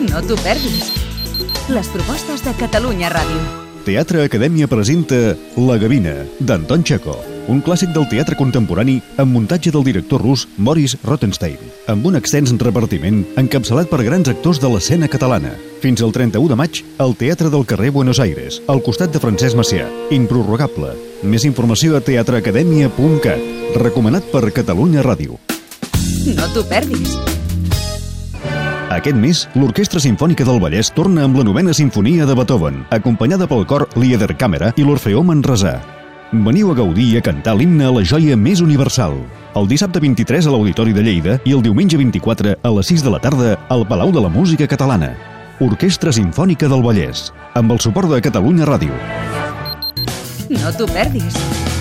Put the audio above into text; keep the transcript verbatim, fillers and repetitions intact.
No t'ho perdis. Les propostes de Catalunya Ràdio. Teatre Acadèmia presenta La Gavina, d'Anton Chekhov, un clàssic del teatre contemporani amb muntatge del director rus Boris Rothenstein, amb un extens repartiment encapçalat per grans actors de l'escena catalana. Fins al trenta-u de maig, al Teatre del carrer Buenos Aires, al costat de Francesc Macià. Improrrogable. Més informació a teatre acadèmia punt cat. Recomanat per Catalunya Ràdio. No t'ho perdis. Aquest mes, l'Orquestra Simfònica del Vallès torna amb la novena sinfonia de Beethoven, acompanyada pel cor Liederkamera i l'Orfeó Manresà. Veniu a gaudir i a cantar l'himne a la joia més universal. El dissabte vint-i-tres a l'Auditori de Lleida i el diumenge vint-i-quatre a les sis de la tarda al Palau de la Música Catalana. Orquestra Simfònica del Vallès, amb el suport de Catalunya Ràdio. No t'ho perdis.